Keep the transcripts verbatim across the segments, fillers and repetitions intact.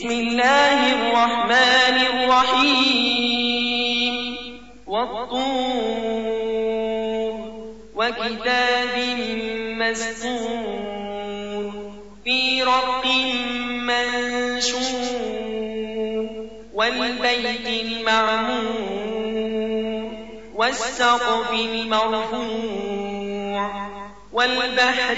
بسم الله الرحمن الرحيم والطور وكتاب مسطور في رق منشور والبيت المعمور والسقف المرفوع والبحر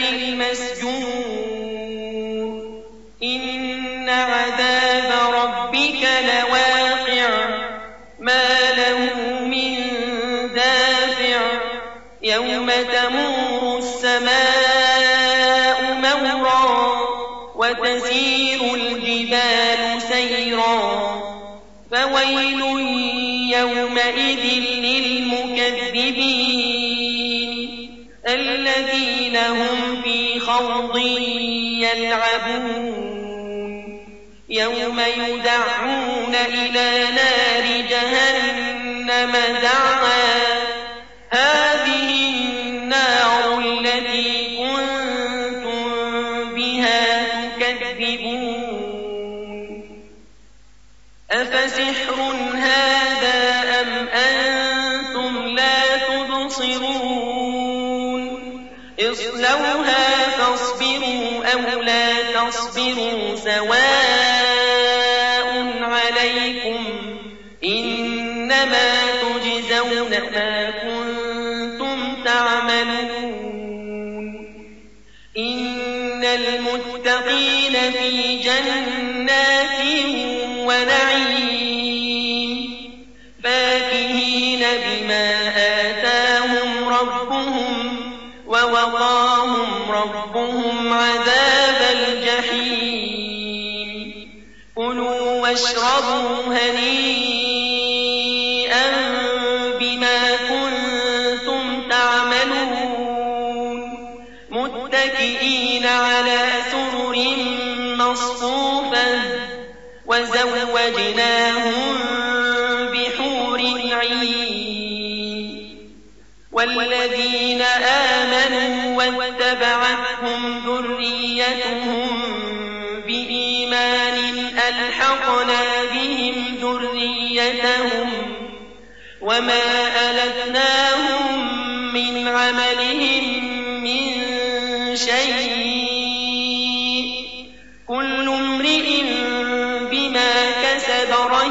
المسجور إن عذاب ربك لواقع ما له من دافع يوم تمور السماء مورا وتسير الجبال سيرا فويل يومئذ للمكذبين الذين هم في خوض يلعبون يوم يدعون إلى نار جهنم دعا هذه النار التي كنتم بها تكذبون أفسحر هذا أم أنتم لا تبصرون اصلوها فاصبروا أو لا تصبروا سواء عليكم إنما تجزون ما كنتم تعملون إن المتقين في جنات ونعيم فاكهين بما آتاهم ربهم ووقاهم ربهم عذاب الجحيم كلوا واشربوا هنيئا بما كنتم تعملون متكئين على سرر مصفوفة وزوجناهم بحور عين والذين آمنوا واتبعتهم ذريتهم بإيمان ألحقنا بهم ذريتهم وما ألتناهم من عملهم من شيء كل امرئ بما كسب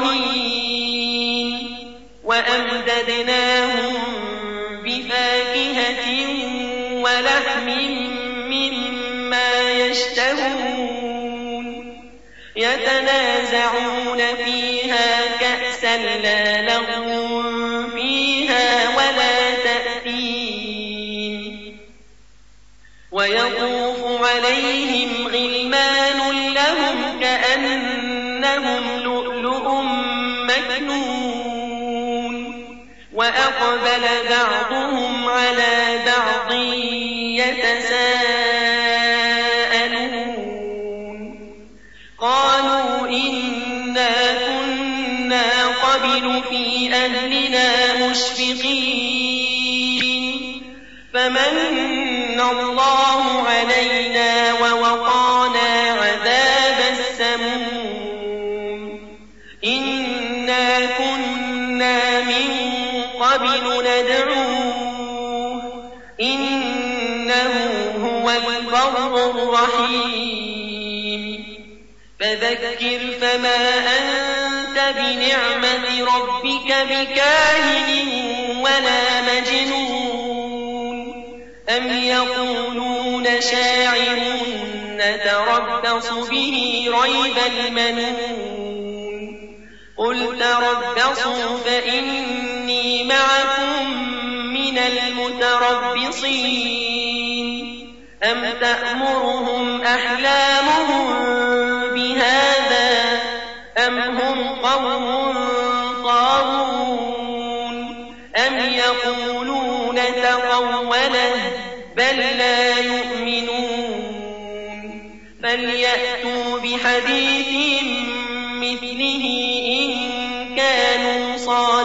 رهين وأمددناهم بفاكهة ولحم مما يشتهون يتنازعون فيها كأسا لا لغو فيها ولا تأثيم ويطوف عليهم غلمان لهم كأنهم لؤلؤ مكنون وأقبل بعضهم على بعض يتساءلون قالوا إنا كنا قبل في أهلنا مشفقين فمن الله علينا ووقانا عذاب السموم إنا كنا من قبل ندعوه إنه هو البر الرحيم فذكر فما أنت بنعمة ربك بكاهن ولا مجنون أم يقولون شاعر نتربص به ريب المنون قل تربصوا فإني معكم من المتربصين أم تأمرهم أحلامهم بهذا أم هم قوم طاغون أم يقولون تقوله بل لا يؤمنون فليأتوا بحديث مثله إن كانوا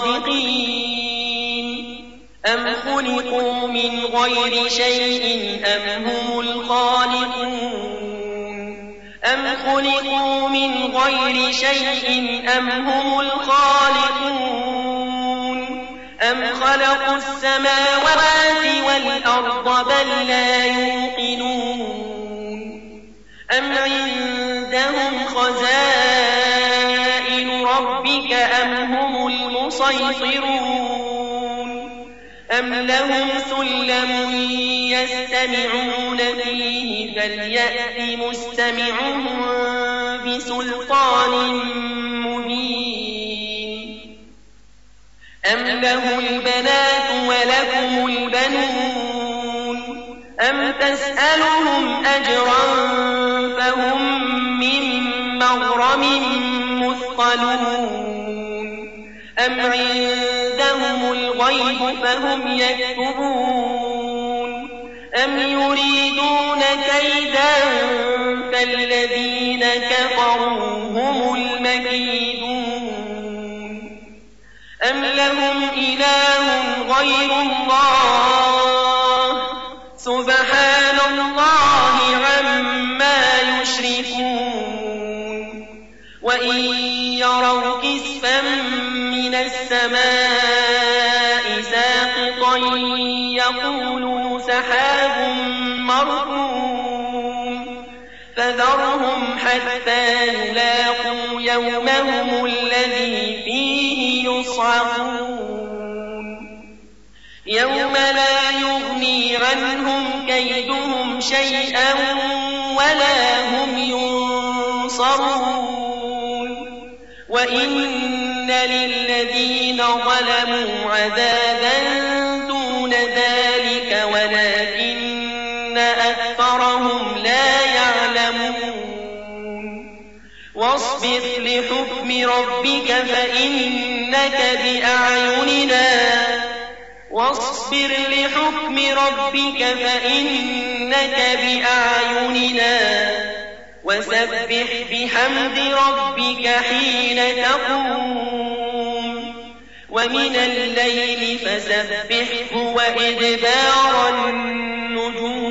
صادقين أم خلقوا من غير شيء أم هم الخالقون أم خلقوا من غير شيء أم هم الخالقون أم خلقوا السماوات والأرض بل لا يوقنون أم عندهم خزائن ربك أم هم المسيطرون أم لهم سلم يستمعون فيه فليأت مستمعهم بسلطان مبين أم له البنات ولكم البنون أم تسألهم أجرا فهم من مغرم مثقلون أم عندهم الغيب فهم يكتبون أم يريدون كيدا فالذين كفروا هم المكيدون أم لهم إله غير الله سبحان الله عما يشركون وإن يروا كسفا من السماء ساقطا يقولوا سحاب مركوم فذرهم حتى يلاقوا يومهم الذي فيه يصعقون يوم لا يغني عنهم كيدهم شيئا ولا هم ينصرون وإن للذين ظلموا عذابا دون ذلك ولكن أكثرهم لا يعلمون واصبر لحكم ربك فإنك بأعيننا واصبر لحكم ربك فإنك بأعيننا وسبح بحمد ربك حين تقوم ومن الليل فسبحه وإدبار النجوم